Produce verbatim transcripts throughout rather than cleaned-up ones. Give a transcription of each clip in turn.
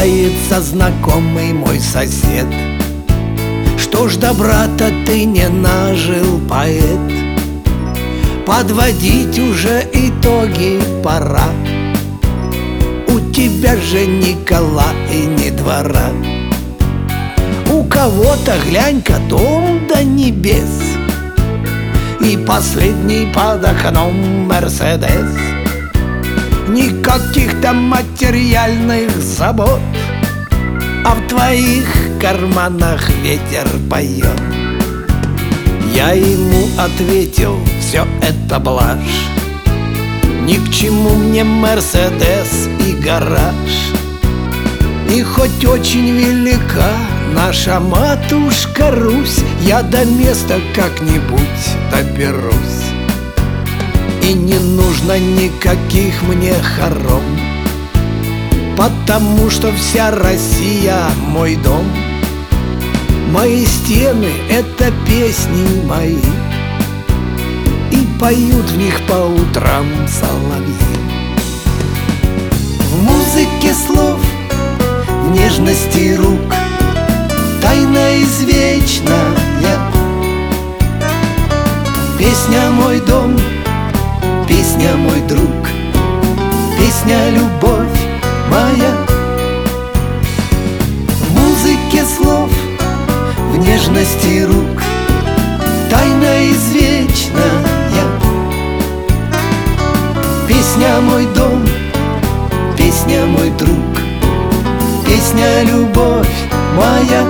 Удивляется знакомый мой сосед: что ж добра-то ты не нажил, поэт? Подводить уже итоги пора. У тебя же ни кола и ни двора. У кого-то, глянь-ка, дом до небес, и последний под окном Мерседес. Никаких там материальных забот, а в твоих карманах ветер поет. Я ему ответил: все это блажь, ни к чему мне Мерседес и гараж. И хоть очень велика наша матушка Русь, я до места как-нибудь доберусь. И не нужно никаких мне хором, потому что вся Россия мой дом. Мои стены — это песни мои, и поют в них по утрам соловьи. В музыке слов, в нежности рук, тайна извечная. Песня мой дом, песня мой друг, песня любовь моя. В музыке слов, в нежности рук, тайна извечная. Песня мой дом, песня мой друг, песня любовь моя.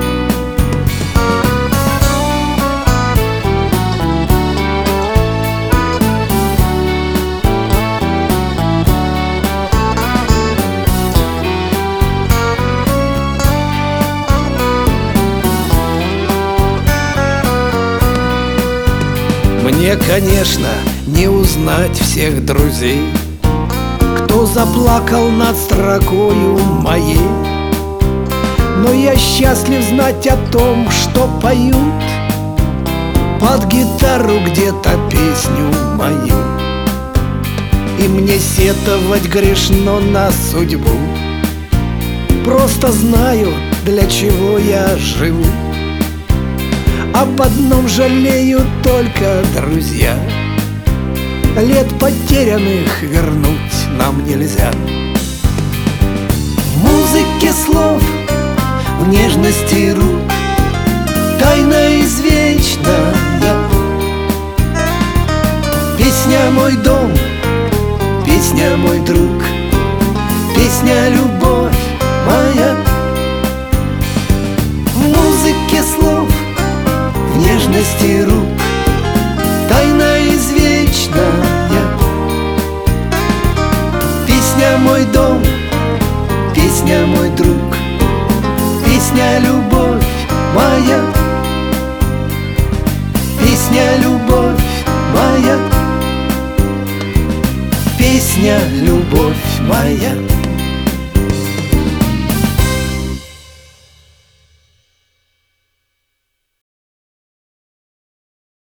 Мне, конечно, не узнать всех друзей, кто заплакал над строкою моей. Но я счастлив знать о том, что поют под гитару где-то песню мою. И мне сетовать грешно на судьбу, просто знаю, для чего я живу. Об одном жалею только, друзья: лет потерянных вернуть нам нельзя. В музыке слов, в нежности рук, тайна извечная. Песня мой дом, песня мой друг, песня любовь моя. В музыке слов, в нежности рук, тайна извечная. Песня мой дом, песня мой друг, песня любовь моя. Песня любовь моя. Песня любовь моя.